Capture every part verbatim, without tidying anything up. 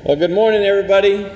Well, good morning, everybody.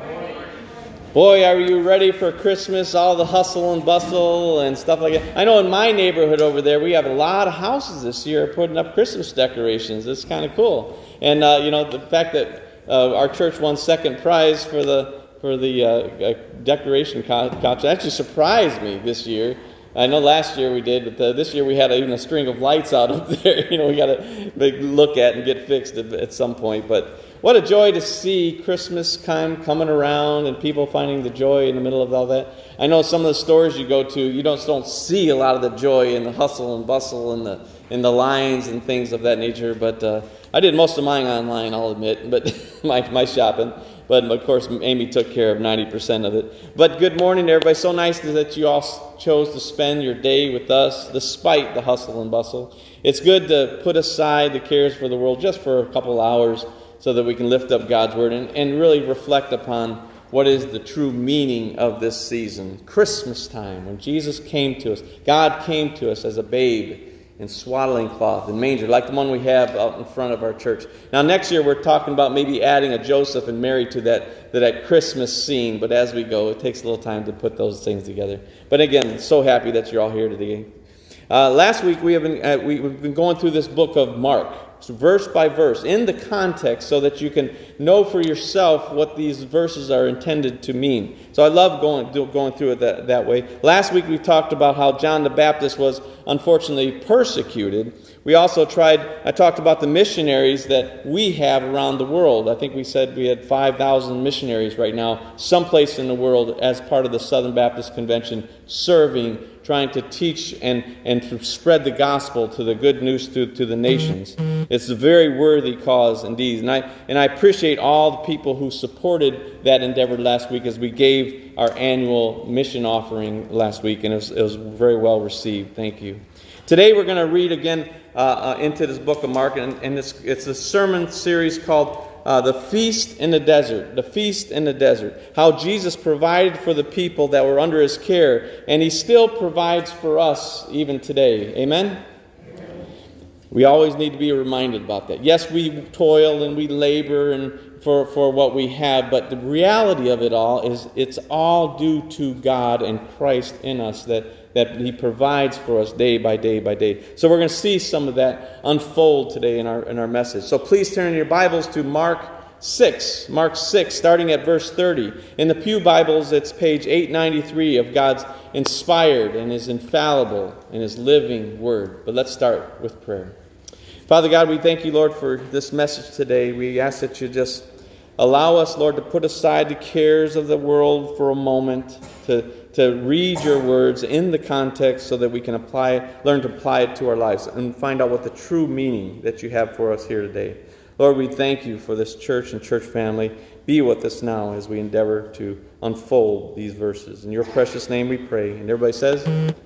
Boy, are you ready for Christmas, all the hustle and bustle and stuff like that. I know in my neighborhood over there, we have a lot of houses this year putting up Christmas decorations. It's kind of cool. And, uh, you know, the fact that uh, our church won second prize for the for the uh, uh, decoration contest actually surprised me this year. I know last year we did, but uh, this year we had a, even a string of lights out up there. You know, we got to look at and get fixed at, at some point. But what a joy to see Christmas time coming around and people finding the joy in the middle of all that. I know some of the stores you go to, you don't don't see a lot of the joy and the hustle and bustle and the and the lines and things of that nature. But uh, I did most of mine online, I'll admit, but my my shopping. But of course, Amy took care of ninety percent of it. But good morning, everybody. So nice that you all chose to spend your day with us, despite the hustle and bustle. It's good to put aside the cares for the world just for a couple hours, so that we can lift up God's Word and, and really reflect upon what is the true meaning of this season. Christmas time, when Jesus came to us. God came to us as a babe in swaddling cloth and manger, like the one we have out in front of our church. Now next year we're talking about maybe adding a Joseph and Mary to that, to that Christmas scene, but as we go, it takes a little time to put those things together. But again, so happy that you're all here today. Uh, last week we have been, uh, we, we've been going through this book of Mark. So verse by verse, in the context, so that you can know for yourself what these verses are intended to mean. So I love going going through it that, that way. Last week we talked about how John the Baptist was unfortunately persecuted. We also tried, I talked about the missionaries that we have around the world. I think we said we had five thousand missionaries right now, someplace in the world as part of the Southern Baptist Convention, serving, trying to teach and, and to spread the gospel to the good news to, to the nations. It's a very worthy cause indeed. And I, and I appreciate all the people who supported that endeavor last week as we gave our annual mission offering last week, and it was, it was very well received. Thank you. Today we're going to read again uh, uh, into this book of Mark, and, and it's, it's a sermon series called Uh, the Feast in the Desert. The Feast in the Desert. How Jesus provided for the people that were under His care, and He still provides for us even today. Amen? Amen. We always need to be reminded about that. Yes, we toil and we labor and for, for what we have, but the reality of it all is it's all due to God and Christ in us, that that He provides for us day by day by day. So we're going to see some of that unfold today in our in our message. So please turn your Bibles to Mark six. Mark six, starting at verse thirty. In the Pew Bibles, it's page eight ninety-three of God's inspired and His infallible and His living Word. But let's start with prayer. Father God, we thank You, Lord, for this message today. We ask that You just allow us, Lord, to put aside the cares of the world for a moment, to to read Your words in the context so that we can apply, learn to apply it to our lives and find out what the true meaning that You have for us here today. Lord, we thank You for this church and church family. Be with us now as we endeavor to unfold these verses. In Your precious name we pray. And everybody says,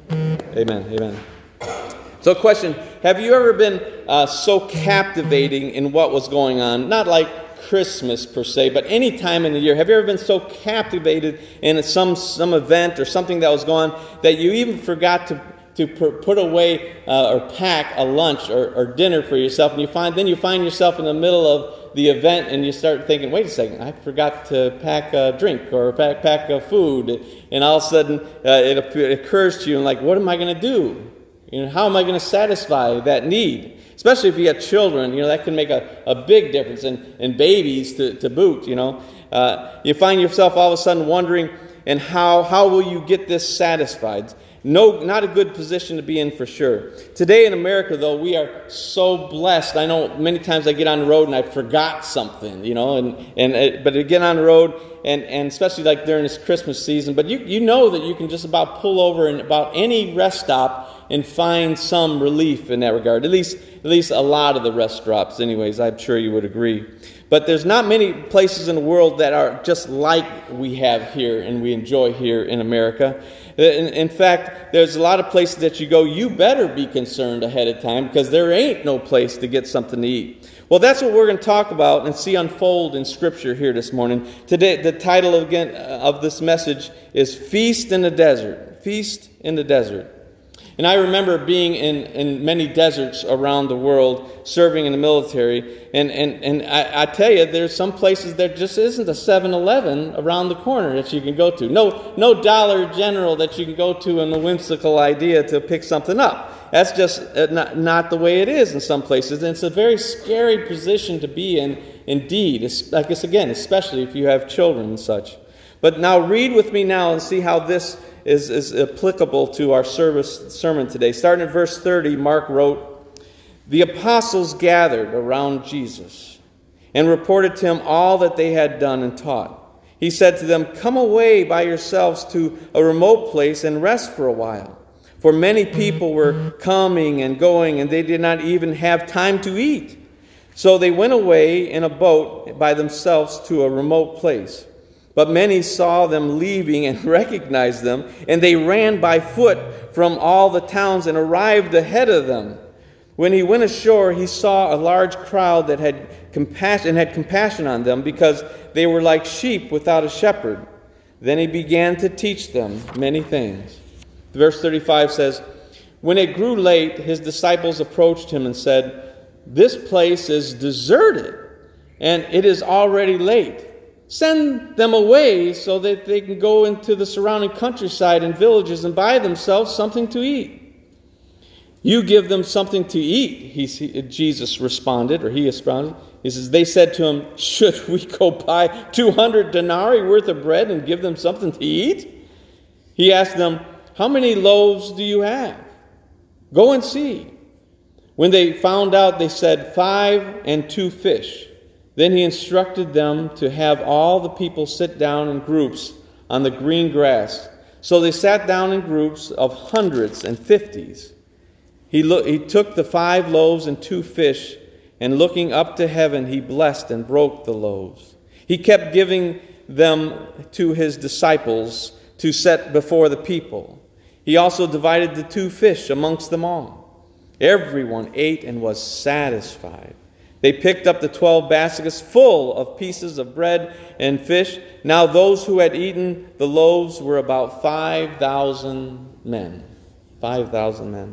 Amen. Amen. So question, have you ever been uh, so captivating in what was going on? Not like Christmas per se, but any time in the year. Have you ever been so captivated in some some event or something that was going on that you even forgot to to put away uh, or pack a lunch or, or dinner for yourself, and you find then you find yourself in the middle of the event and you start thinking, wait a second, I forgot to pack a drink or pack pack a food, and all of a sudden uh, it, it occurs to you, and like, what am I going to do? You know, how am I going to satisfy that need? Especially if you have children, you know, that can make a, a big difference, and, and babies to, to boot, you know. Uh, you find yourself all of a sudden wondering, and how, how will you get this satisfied? No, not a good position to be in for sure. Today in America, though, we are so blessed. I know many times I get on the road and I forgot something, you know, and, and uh, but I get on the road, and, and especially like during this Christmas season, but you, you know that you can just about pull over in about any rest stop and find some relief in that regard. At least, at least a lot of the rest stops, anyways. I'm sure you would agree. But there's not many places in the world that are just like we have here and we enjoy here in America. In, in fact, there's a lot of places that you go, you better be concerned ahead of time, because there ain't no place to get something to eat. Well, that's what we're going to talk about and see unfold in Scripture here this morning. Today, the title again of this message is Feast in the Desert. Feast in the Desert. And I remember being in, in many deserts around the world, serving in the military, and, and, and I, I tell you, there's some places there just isn't a seven eleven around the corner that you can go to. No, no Dollar General that you can go to in the whimsical idea to pick something up. That's just not, not the way it is in some places, and it's a very scary position to be in, indeed, I guess again, especially if you have children and such. But now read with me now and see how this Is, is applicable to our service sermon today. Starting at verse thirty, Mark wrote, "The apostles gathered around Jesus and reported to him all that they had done and taught. He said to them, 'Come away by yourselves to a remote place and rest for a while.' For many people were coming and going, and they did not even have time to eat. So they went away in a boat by themselves to a remote place. But many saw them leaving and recognized them, and they ran by foot from all the towns and arrived ahead of them. When he went ashore, he saw a large crowd that had compassion and had compassion on them, because they were like sheep without a shepherd. Then he began to teach them many things." Verse thirty-five says, "When it grew late, his disciples approached him and said, 'This place is deserted, and it is already late. Send them away so that they can go into the surrounding countryside and villages and buy themselves something to eat.' 'You give them something to eat,' he, Jesus responded, or he responded. He says, they said to him, 'Should we go buy two hundred denarii worth of bread and give them something to eat?' He asked them, 'How many loaves do you have? Go and see.' When they found out, they said, 'Five and two fish.' Then he instructed them to have all the people sit down in groups on the green grass. So they sat down in groups of hundreds and fifties. He, lo- he took the five loaves and two fish, and looking up to heaven, he blessed and broke the loaves. He kept giving them to his disciples to set before the people. He also divided the two fish amongst them all. Everyone ate and was satisfied. They picked up the twelve baskets full of pieces of bread and fish. Now those who had eaten the loaves were about five thousand men. Five thousand men.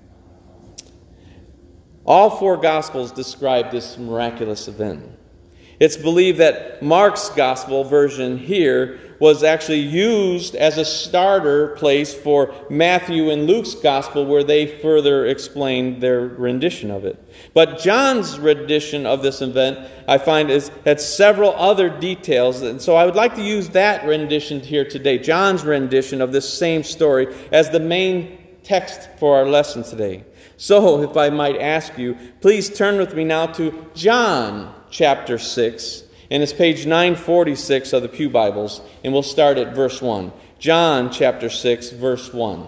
All four Gospels describe this miraculous event. It's believed that Mark's Gospel version here was actually used as a starter place for Matthew and Luke's Gospel, where they further explained their rendition of it. But John's rendition of this event, I find, is, had several other details. And so I would like to use that rendition here today, John's rendition of this same story, as the main text for our lesson today. So, if I might ask you, please turn with me now to John chapter six. And it's page nine forty-six of the Pew Bibles, and we'll start at verse one. John chapter six, verse one.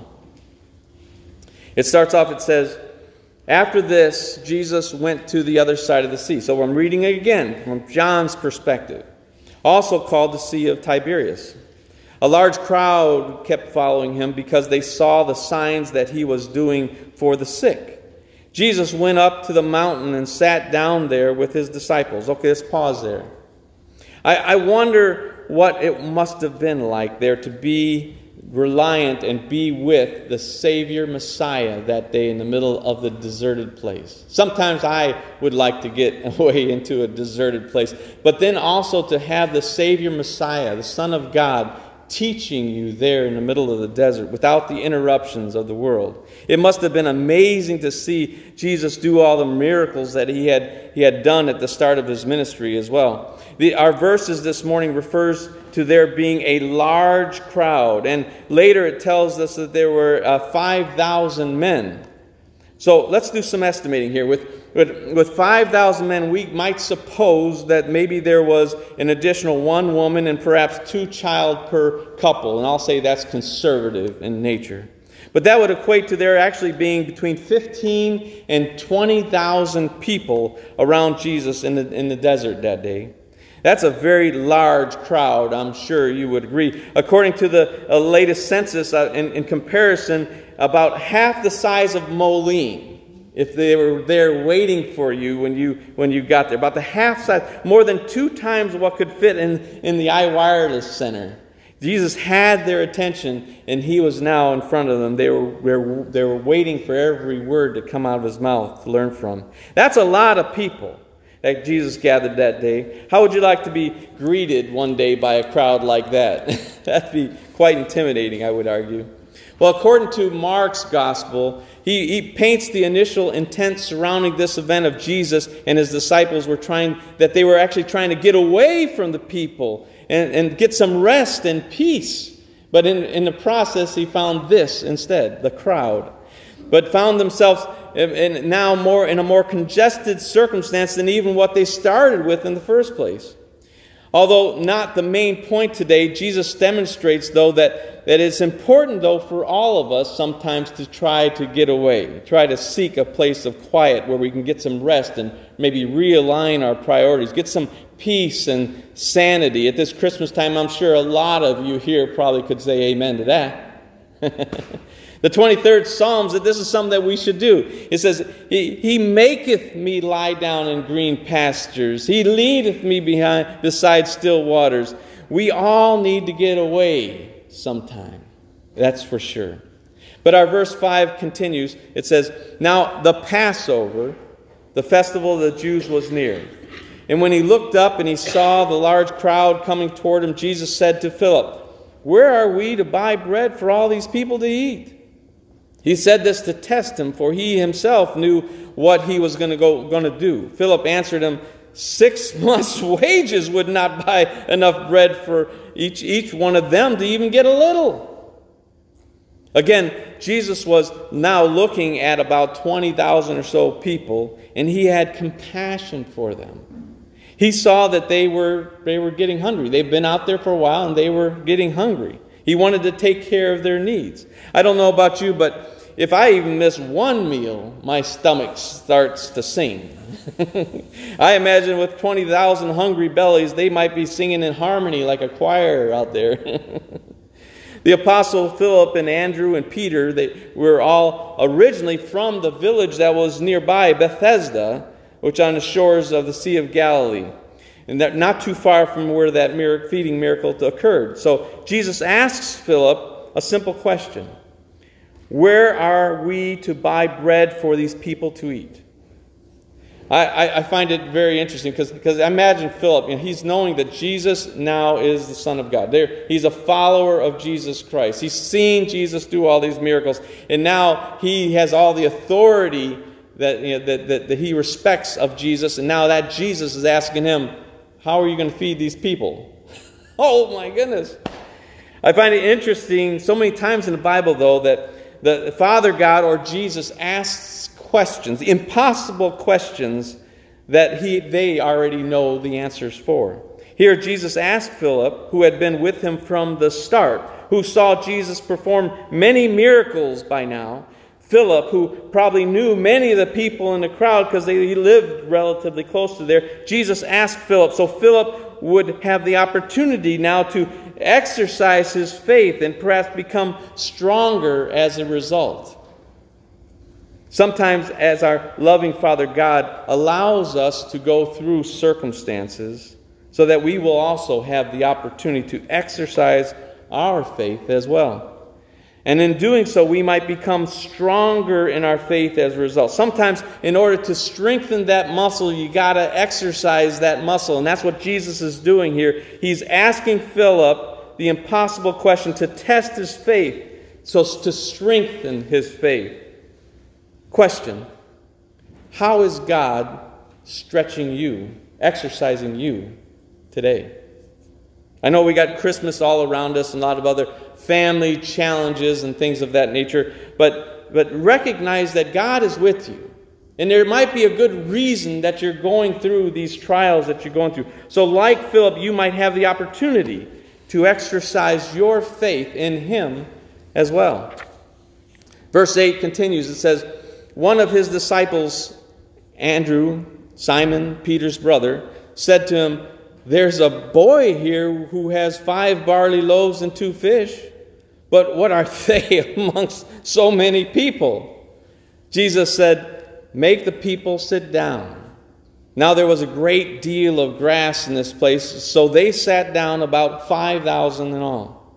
It starts off, it says, "After this, Jesus went to the other side of the sea." So I'm reading it again from John's perspective. "Also called the Sea of Tiberias. A large crowd kept following him because they saw the signs that he was doing for the sick. Jesus went up to the mountain and sat down there with his disciples." Okay, let's pause there. I, I wonder what it must have been like there to be reliant and be with the Savior Messiah that day in the middle of the deserted place. Sometimes I would like to get away into a deserted place, but then also to have the Savior Messiah, the Son of God, teaching you there in the middle of the desert without the interruptions of the world. It must have been amazing to see Jesus do all the miracles that he had he had done at the start of his ministry as well. The, our verses this morning refers to there being a large crowd, and later it tells us that there were uh, five thousand men. So let's do some estimating here. With, with, with five thousand men, we might suppose that maybe there was an additional one woman and perhaps two child per couple. And I'll say that's conservative in nature. But that would equate to there actually being between fifteen and twenty thousand people around Jesus in the, in the desert that day. That's a very large crowd, I'm sure you would agree. According to the uh, latest census, uh, in, in comparison, about half the size of Moline, if they were there waiting for you when you when you got there. About the half size, more than two times what could fit in, in the iWireless Center. Jesus had their attention, and he was now in front of them. They were, they were, they were waiting for every word to come out of his mouth to learn from. That's a lot of people that Jesus gathered that day. How would you like to be greeted one day by a crowd like that? That'd be quite intimidating, I would argue. Well, according to Mark's gospel, he, he paints the initial intent surrounding this event of Jesus and his disciples were trying, that they were actually trying to get away from the people and, and get some rest and peace. But in, in the process, he found this instead, the crowd. But found themselves in, now more in a more congested circumstance than even what they started with in the first place. Although not the main point today, Jesus demonstrates, though, that, that it's important, though, for all of us sometimes to try to get away, try to seek a place of quiet where we can get some rest and maybe realign our priorities, get some peace and sanity. At this Christmas time, I'm sure a lot of you here probably could say amen to that. The twenty-third Psalms, that this is something that we should do. It says, He, he maketh me lie down in green pastures. He leadeth me behind beside still waters. We all need to get away sometime. That's for sure. But our verse five continues. It says, Now the Passover, the festival of the Jews, was near. And when he looked up and he saw the large crowd coming toward him, Jesus said to Philip, Where are we to buy bread for all these people to eat? He said this to test him, for he himself knew what he was going to go going to do. Philip answered him, Six months' wages would not buy enough bread for each, each one of them to even get a little. Again, Jesus was now looking at about twenty thousand or so people, and he had compassion for them. He saw that they were, they were getting hungry. They've been out there for a while, and they were getting hungry. He wanted to take care of their needs. I don't know about you, but if I even miss one meal, my stomach starts to sing. I imagine with twenty thousand hungry bellies, they might be singing in harmony like a choir out there. The Apostle Philip and Andrew and Peter, they were all originally from the village that was nearby, Bethesda, which on the shores of the Sea of Galilee. And that not too far from where that miracle, feeding miracle occurred. So Jesus asks Philip a simple question. Where are we to buy bread for these people to eat? I, I, I find it very interesting because because imagine Philip, you know, he's knowing that Jesus now is the Son of God. There, he's a follower of Jesus Christ. He's seen Jesus do all these miracles. And now he has all the authority that, you know, that, that, that he respects of Jesus. And now that Jesus is asking him, how are you going to feed these people? Oh my goodness. I find it interesting so many times in the Bible, though, that the Father God or Jesus asks questions, impossible questions that he they already know the answers for. Here Jesus asked Philip, who had been with him from the start, who saw Jesus perform many miracles by now. Philip, who probably knew many of the people in the crowd because he lived relatively close to there. Jesus asked Philip, so Philip would have the opportunity now to exercise his faith and perhaps become stronger as a result. Sometimes as our loving Father God allows us to go through circumstances so that we will also have the opportunity to exercise our faith as well. And in doing so, we might become stronger in our faith as a result. Sometimes, in order to strengthen that muscle, you got to exercise that muscle. And that's what Jesus is doing here. He's asking Philip the impossible question to test his faith, so to strengthen his faith. Question: how is God stretching you, exercising you today? I know we got Christmas all around us and a lot of other family challenges and things of that nature, but, but recognize that God is with you. And there might be a good reason that you're going through these trials that you're going through. So like Philip, you might have the opportunity to exercise your faith in him as well. Verse eight continues. It says, one of his disciples, Andrew, Simon Peter's brother, said to him, there's a boy here who has five barley loaves and two fish, but what are they amongst so many people? Jesus said, make the people sit down. Now there was a great deal of grass in this place, so they sat down, about five thousand in all.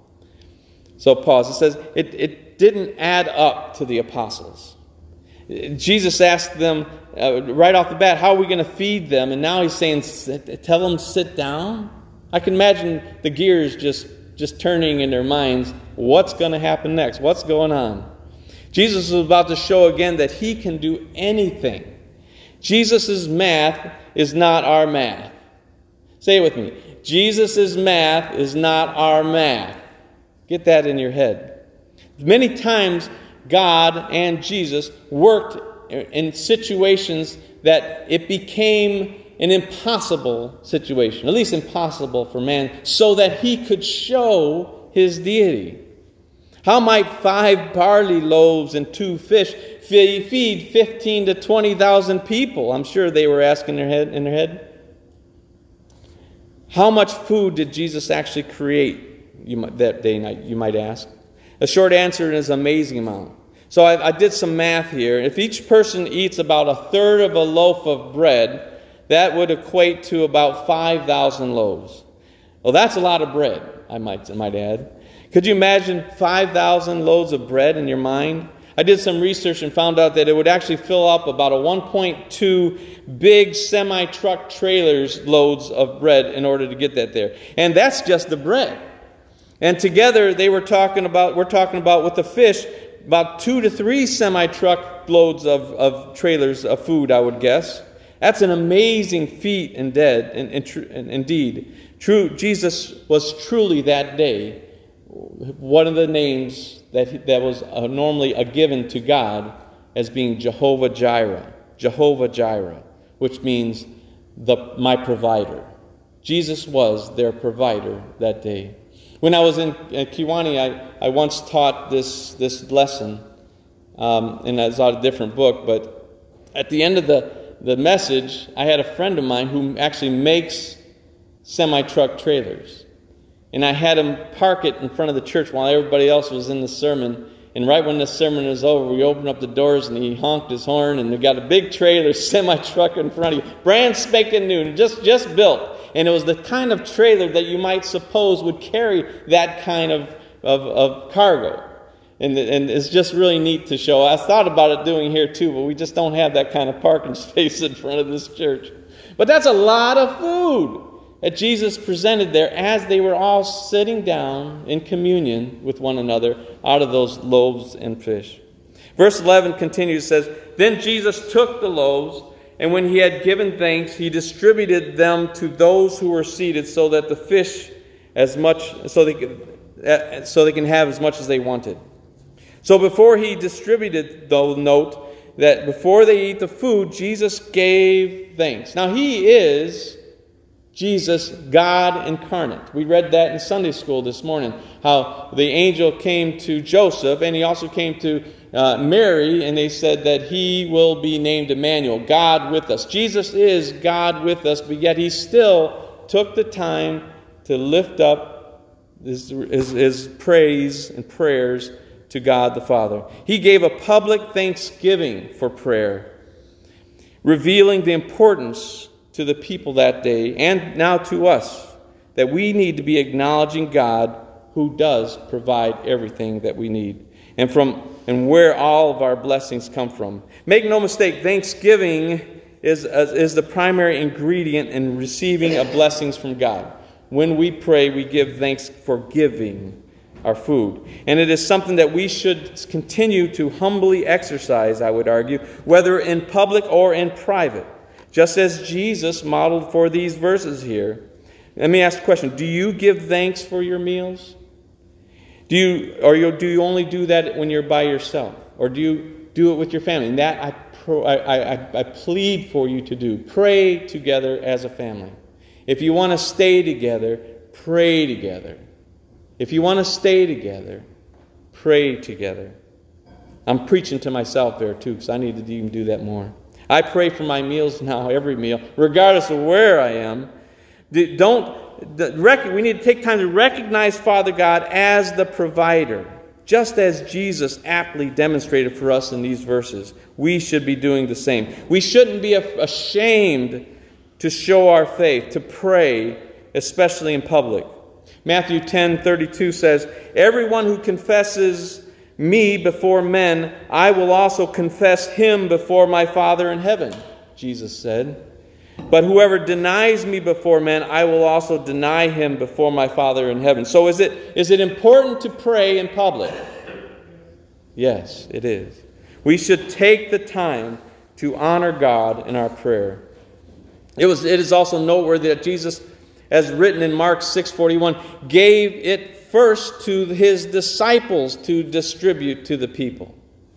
So pause. It says it, it didn't add up to the apostles. Jesus asked them uh, right off the bat, how are we going to feed them? And now he's saying, tell them to sit down. I can imagine the gears just, just turning in their minds. What's going to happen next? What's going on? Jesus was about to show again that he can do anything. Jesus' math is not our math. Say it with me. Jesus' math is not our math. Get that in your head. Many times, God and Jesus worked in situations that it became an impossible situation, at least impossible for man, so that he could show his deity. How might five barley loaves and two fish feed fifteen to twenty thousand people? I'm sure they were asking their head, in their head. How much food did Jesus actually create you might, that day night, you might ask? The short answer is an amazing amount. So I, I did some math here. If each person eats about a third of a loaf of bread, that would equate to about five thousand loaves. Well, that's a lot of bread, I might, I might add. Could you imagine five thousand loaves of bread in your mind? I did some research and found out that it would actually fill up about a one point two big semi-truck trailers loads of bread in order to get that there. And that's just the bread. And together they were talking about, we're talking about with the fish, about two to three semi-truck loads of, of trailers of food, I would guess. That's an amazing feat and dead, and, and, tr- and indeed. True, Jesus was truly that day one of the names that he, that was uh, normally a given to God as being Jehovah Jireh. Jehovah Jireh, which means the my provider. Jesus was their provider that day. When I was in uh, Kiwani, I, I once taught this, this lesson, um, and it's out of a different book, but at the end of the, the message, I had a friend of mine who actually makes semi-truck trailers. And I had him park it in front of the church while everybody else was in the sermon. And right when the sermon was over, we opened up the doors and he honked his horn, and we got a big trailer, semi-truck in front of you, brand spanking new, just, just built. And it was the kind of trailer that you might suppose would carry that kind of, of, of cargo. And, and it's just really neat to show. I thought about it doing here too, but we just don't have that kind of parking space in front of this church. But that's a lot of food that Jesus presented there as they were all sitting down in communion with one another out of those loaves and fish. Verse eleven continues, says, Then Jesus took the loaves, and when he had given thanks, he distributed them to those who were seated, so that the fish as much so they could, so they can have as much as they wanted. So before he distributed, though, note that before they eat the food, Jesus gave thanks. Now he is Jesus, God incarnate. We read that in Sunday school this morning, how the angel came to Joseph, and he also came to uh, Mary, and they said that he will be named Emmanuel, God with us. Jesus is God with us, but yet he still took the time to lift up his, his, his praise and prayers to God the Father. He gave a public thanksgiving for prayer, revealing the importance to the people that day, and now to us, that we need to be acknowledging God who does provide everything that we need, and from and where all of our blessings come from. Make no mistake, thanksgiving is, is the primary ingredient in receiving of blessings from God. When we pray, we give thanks for giving our food. And it is something that we should continue to humbly exercise, I would argue, whether in public or in private. Just as Jesus modeled for these verses here. Let me ask a question. Do you give thanks for your meals? Do you, or you, do you only do that when you're by yourself? Or do you do it with your family? And that I, pro, I, I, I plead for you to do. Pray together as a family. If you want to stay together, pray together. If you want to stay together, pray together. I'm preaching to myself there too, because I need to even do that more. I pray for my meals now, every meal, regardless of where I am. Don't, we need to take time to recognize Father God as the provider. Just as Jesus aptly demonstrated for us in these verses, we should be doing the same. We shouldn't be ashamed to show our faith, to pray, especially in public. Matthew ten thirty-two says, "Everyone who confesses me before men, I will also confess him before my Father in heaven," Jesus said. "But whoever denies me before men, I will also deny him before my Father in heaven." So is it is it important to pray in public? Yes, it is. We should take the time to honor God in our prayer. It was it is also noteworthy that Jesus, as written in Mark six forty-one, gave it first to his disciples to distribute to the people.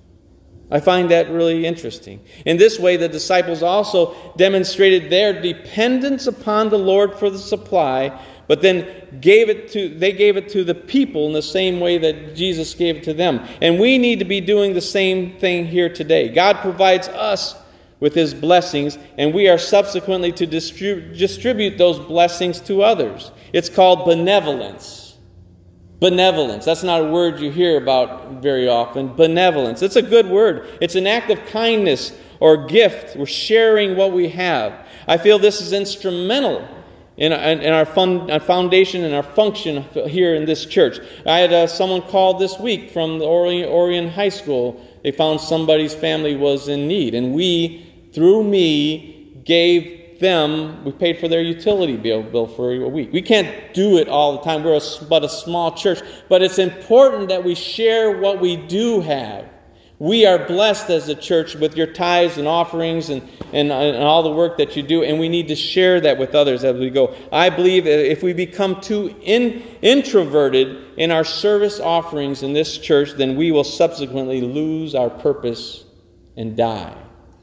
I find that really interesting. In this way, the disciples also demonstrated their dependence upon the Lord for the supply, but then gave it to they gave it to the people in the same way that Jesus gave it to them. And we need to be doing the same thing here today. God provides us with his blessings, and we are subsequently to distrib- distribute those blessings to others. It's called benevolence. Benevolence. That's not a word you hear about very often. Benevolence. It's a good word. It's an act of kindness or gift. We're sharing what we have. I feel this is instrumental in, in, in our, fun, our foundation and our function here in this church. I had uh, someone called this week from the Orion, Orion High School. They found somebody's family was in need, and we, through me, gave them, we paid for their utility bill, bill for a week. We can't do it all the time. We're a, but a small church. But it's important that we share what we do have. We are blessed as a church with your tithes and offerings and, and, and all the work that you do, and we need to share that with others as we go. I believe that if we become too in, introverted in our service offerings in this church, then we will subsequently lose our purpose and die.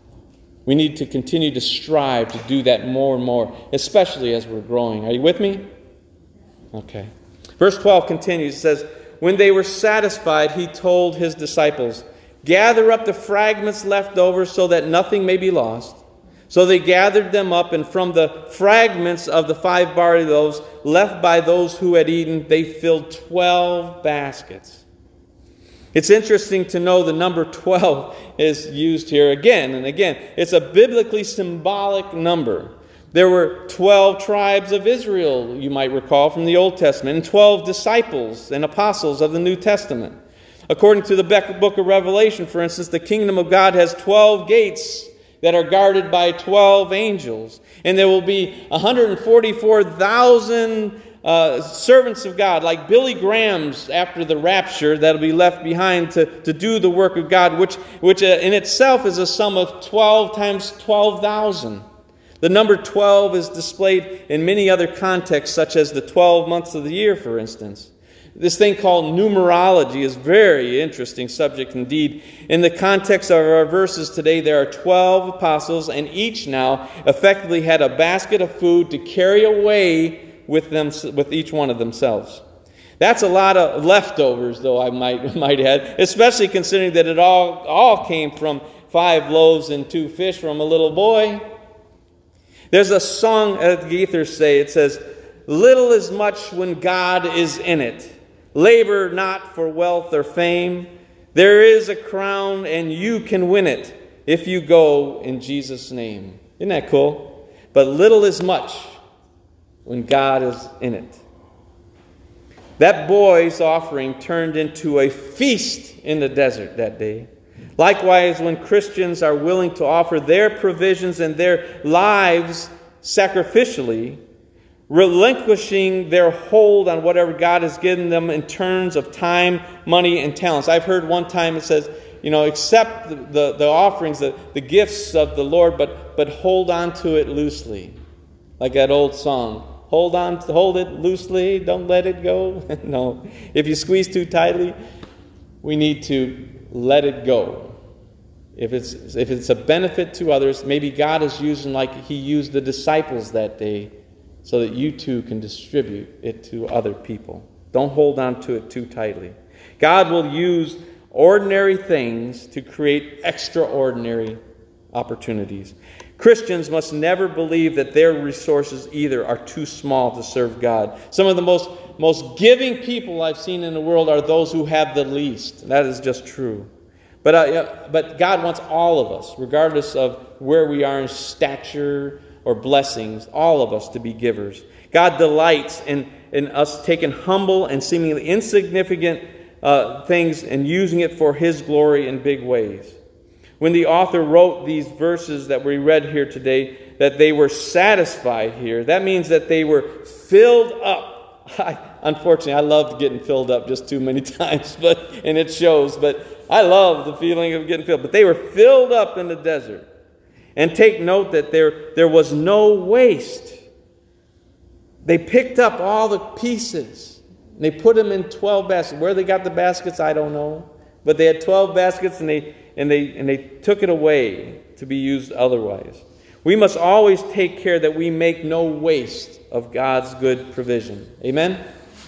We need to continue to strive to do that more and more, especially as we're growing. Are you with me? Okay. Verse twelve continues. It says, "When they were satisfied, he told his disciples, 'Gather up the fragments left over so that nothing may be lost.' So they gathered them up, and from the fragments of the five barley loaves left by those who had eaten, they filled twelve baskets." It's interesting to know the number twelve is used here again and again. It's a biblically symbolic number. There were twelve tribes of Israel, you might recall, from the Old Testament, and twelve disciples and apostles of the New Testament. According to the book of Revelation, for instance, the kingdom of God has twelve gates that are guarded by twelve angels. And there will be one hundred forty-four thousand Uh, servants of God, like Billy Graham's after the rapture, that'll be left behind to, to do the work of God, which, which uh, in itself is a sum of twelve times twelve thousand. The number twelve is displayed in many other contexts, such as the twelve months of the year, for instance. This thing called numerology is a very interesting subject indeed. In the context of our verses today, there are twelve apostles, and each now effectively had a basket of food to carry away with them, with each one of themselves. That's a lot of leftovers, though, I might might add, especially considering that it all all came from five loaves and two fish from a little boy. There's a song, as the Gaithers say, it says, "Little is much when God is in it. Labor not for wealth or fame. There is a crown and you can win it if you go in Jesus' name." Isn't that cool? But little is much when God is in it. That boy's offering turned into a feast in the desert that day. Likewise, when Christians are willing to offer their provisions and their lives sacrificially, relinquishing their hold on whatever God has given them in terms of time, money, and talents. I've heard one time it says, you know, accept the, the, the offerings, the, the gifts of the Lord, but, but hold on to it loosely. Like that old song. Hold on, hold it loosely, don't let it go. No. If you squeeze too tightly, we need to let it go. If it's if it's a benefit to others, maybe God is using like he used the disciples that day so that you too can distribute it to other people. Don't hold on to it too tightly. God will use ordinary things to create extraordinary opportunities. Christians must never believe that their resources either are too small to serve God. Some of the most, most giving people I've seen in the world are those who have the least. That is just true. But, uh, but God wants all of us, regardless of where we are in stature or blessings, all of us to be givers. God delights in, in us taking humble and seemingly insignificant uh, things and using it for His glory in big ways. When the author wrote these verses that we read here today, that they were satisfied here, that means that they were filled up. I, unfortunately, I loved getting filled up just too many times, but and it shows. But I love the feeling of getting filled. But they were filled up in the desert. And take note that there, there was no waste. They picked up all the pieces. And they put them in twelve baskets. Where they got the baskets, I don't know. But they had twelve baskets, and they and they and they took it away to be used otherwise. We must always take care that we make no waste of God's good provision. Amen?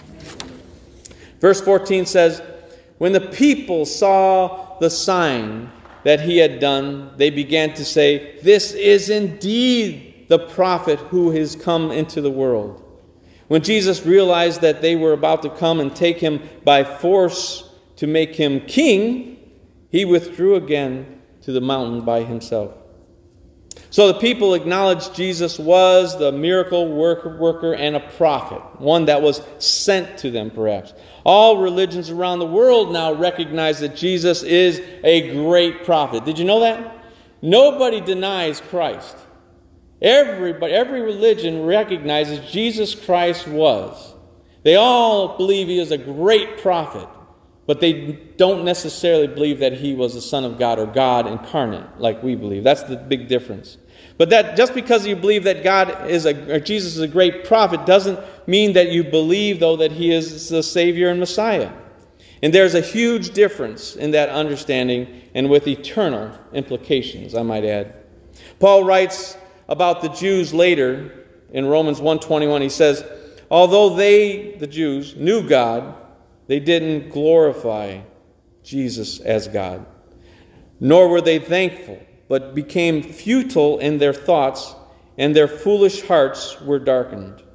Verse fourteen says, when the people saw the sign that He had done, they began to say, this is indeed the prophet who has come into the world. When Jesus realized that they were about to come and take Him by force to make Him king, He withdrew again to the mountain by Himself. So the people acknowledged Jesus was the miracle worker, worker and a prophet, one that was sent to them perhaps. All religions around the world now recognize that Jesus is a great prophet. Did you know that? Nobody denies Christ. Everybody, every religion recognizes Jesus Christ was. They all believe He is a great prophet, but they don't necessarily believe that He was the Son of God or God incarnate like we believe. That's the big difference. But that just because you believe that God is a, or Jesus is a great prophet doesn't mean that you believe, though, that He is the Savior and Messiah. And there's a huge difference in that understanding and with eternal implications, I might add. Paul writes about the Jews later in Romans one twenty-one. He says, although they, the Jews, knew God, they didn't glorify Jesus as God, nor were they thankful, but became futile in their thoughts, and their foolish hearts were darkened.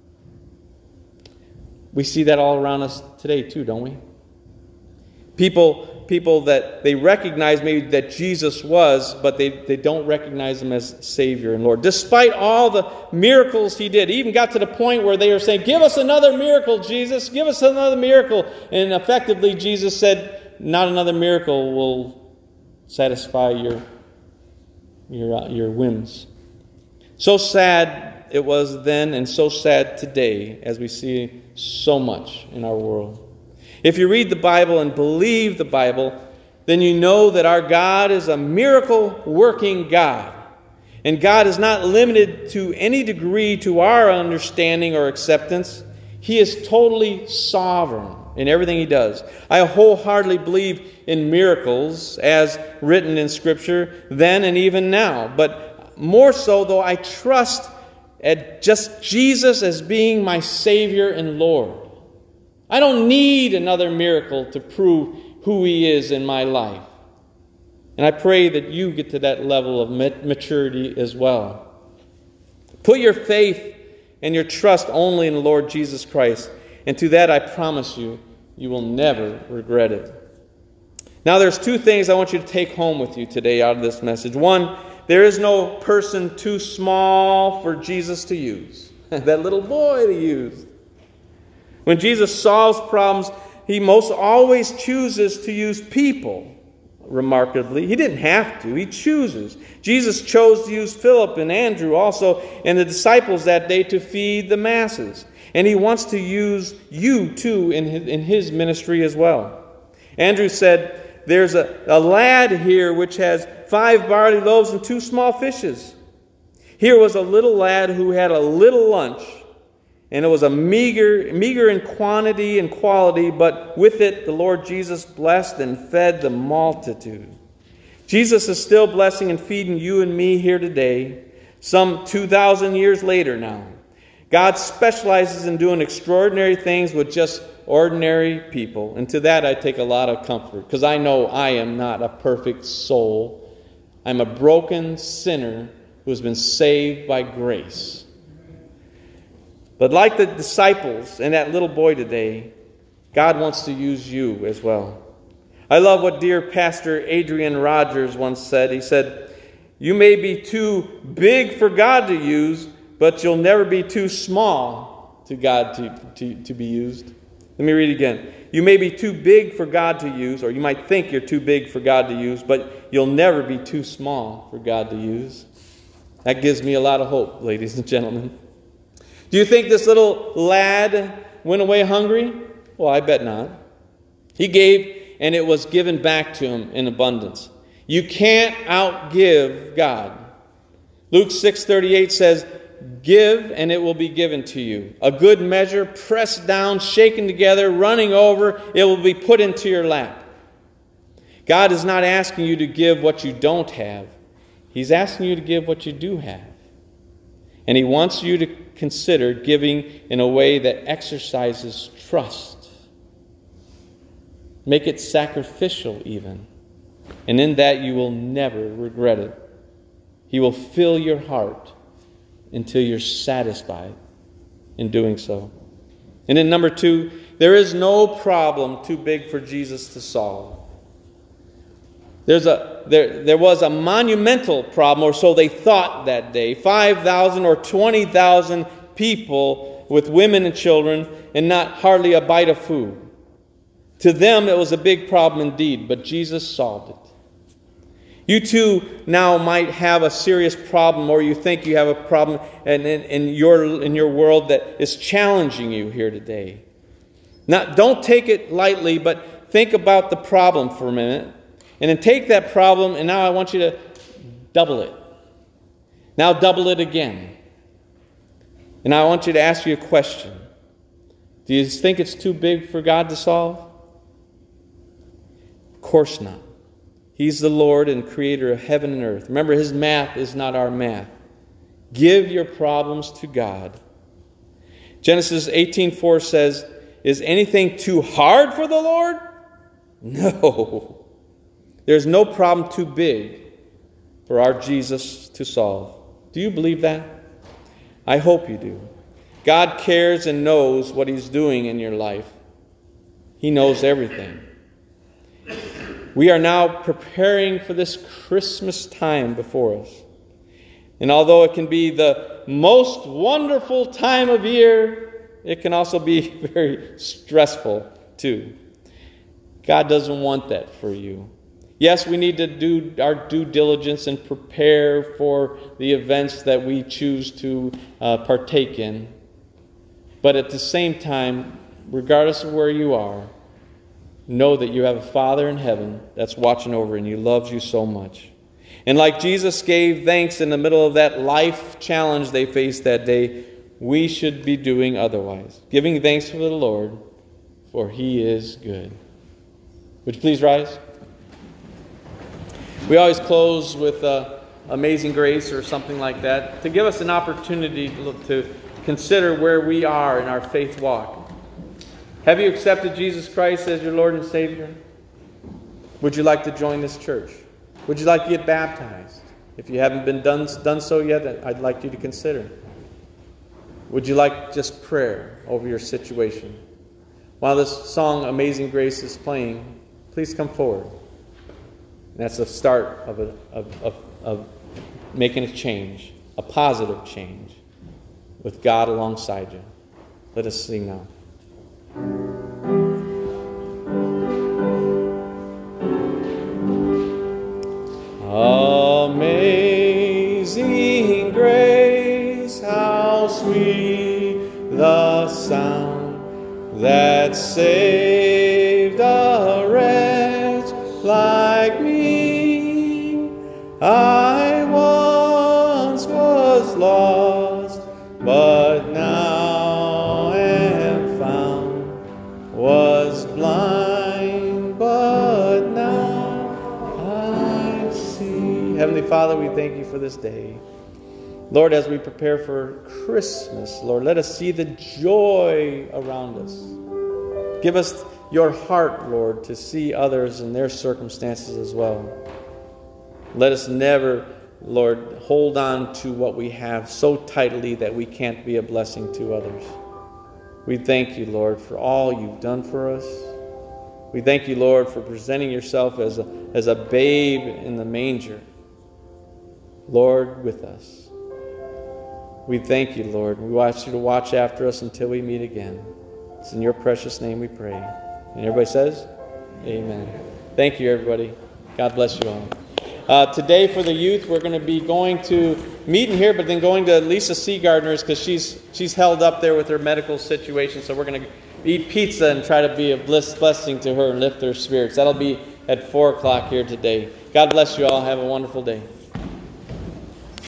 We see that all around us today too, don't we? People, people that they recognize maybe that Jesus was, but they, they don't recognize Him as Savior and Lord. Despite all the miracles He did, He even got to the point where they were saying, give us another miracle, Jesus, give us another miracle. And effectively Jesus said, not another miracle will satisfy your Your, uh, your whims. So sad it was then, and so sad today as we see so much in our world. If you read the Bible and believe the Bible, then you know that our God is a miracle-working God. And God is not limited to any degree to our understanding or acceptance. He is totally sovereign in everything He does. I wholeheartedly believe in miracles as written in Scripture then and even now. But more so, though, I trust at just Jesus as being my Savior and Lord. I don't need another miracle to prove who He is in my life. And I pray that you get to that level of maturity as well. Put your faith and your trust only in the Lord Jesus Christ. And to that I promise you, you will never regret it. Now there's two things I want you to take home with you today out of this message. One, there is no person too small for Jesus to use. That little boy to use. When Jesus solves problems, He most always chooses to use people. Remarkably, He didn't have to. He chooses. Jesus chose to use Philip and Andrew also and the disciples that day to feed the masses. And He wants to use you too in his, in his ministry as well. Andrew said, there's a, a lad here which has five barley loaves and two small fishes. Here was a little lad who had a little lunch, and it was a meager, meager in quantity and quality, but with it the Lord Jesus blessed and fed the multitude. Jesus is still blessing and feeding you and me here today, some two thousand years later now. God specializes in doing extraordinary things with just ordinary people. And to that I take a lot of comfort, because I know I am not a perfect soul. I'm a broken sinner who has been saved by grace. But like the disciples and that little boy today, God wants to use you as well. I love what dear Pastor Adrian Rogers once said. He said, you may be too big for God to use, but you'll never be too small to God to, to, to be used. Let me read it again. You may be too big for God to use, or you might think you're too big for God to use, but you'll never be too small for God to use. That gives me a lot of hope, ladies and gentlemen. Do you think this little lad went away hungry? Well, I bet not. He gave, and it was given back to him in abundance. You can't outgive God. Luke six thirty-eight says, give, and it will be given to you. A good measure, pressed down, shaken together, running over, it will be put into your lap. God is not asking you to give what you don't have. He's asking you to give what you do have. And He wants you to consider giving in a way that exercises trust. Make it sacrificial even. And in that you will never regret it. He will fill your heart until you're satisfied in doing so. And then number two, there is no problem too big for Jesus to solve. There's a there there was a monumental problem, or so they thought that day. five thousand or twenty thousand people with women and children, and not hardly a bite of food. To them it was a big problem indeed, but Jesus solved it. You too now might have a serious problem, or you think you have a problem in, in, in your in your world that is challenging you here today. Now, don't take it lightly, but think about the problem for a minute. And then take that problem, and now I want you to double it. Now double it again. And I want you to ask you a question. Do you think it's too big for God to solve? Of course not. He's the Lord and creator of heaven and earth. Remember, His math is not our math. Give your problems to God. Genesis eighteen four says, is anything too hard for the Lord? No. There's no problem too big for our Jesus to solve. Do you believe that? I hope you do. God cares and knows what He's doing in your life. He knows everything. We are now preparing for this Christmas time before us. And although it can be the most wonderful time of year, it can also be very stressful too. God doesn't want that for you. Yes, we need to do our due diligence and prepare for the events that we choose to uh, partake in. But at the same time, regardless of where you are, know that you have a Father in heaven that's watching over and He loves you so much. And like Jesus gave thanks in the middle of that life challenge they faced that day, we should be doing otherwise. Giving thanks for the Lord, for He is good. Would you please rise? We always close with uh, Amazing Grace or something like that to give us an opportunity to, look, to consider where we are in our faith walk. Have you accepted Jesus Christ as your Lord and Savior? Would you like to join this church? Would you like to get baptized? If you haven't been done, done so yet, I'd like you to consider. Would you like just prayer over your situation? While this song, Amazing Grace, is playing, please come forward. And that's the start of, a, of, of, of making a change, a positive change, with God alongside you. Let us sing now. Amazing grace, how sweet the sound that saved a wretch like me. I once was lost, but now am found, was blind, but now I see. Heavenly Father, we thank you for this day. Lord, as we prepare for Christmas, Lord, let us see the joy around us. Give us your heart, Lord, to see others in their circumstances as well. Let us never, Lord, hold on to what we have so tightly that we can't be a blessing to others. We thank you, Lord, for all you've done for us. We thank you, Lord, for presenting yourself as a, as a babe in the manger. Lord, with us. We thank you, Lord. We want you to watch after us until we meet again. It's in your precious name we pray. And everybody says, amen. Thank you, everybody. God bless you all. Uh, today for the youth, we're going to be going to meeting here, but then going to Lisa Seagardner's because she's she's held up there with her medical situation. So we're going to eat pizza and try to be a bliss, blessing to her and lift her spirits. That'll be at four o'clock here today. God bless you all. Have a wonderful day.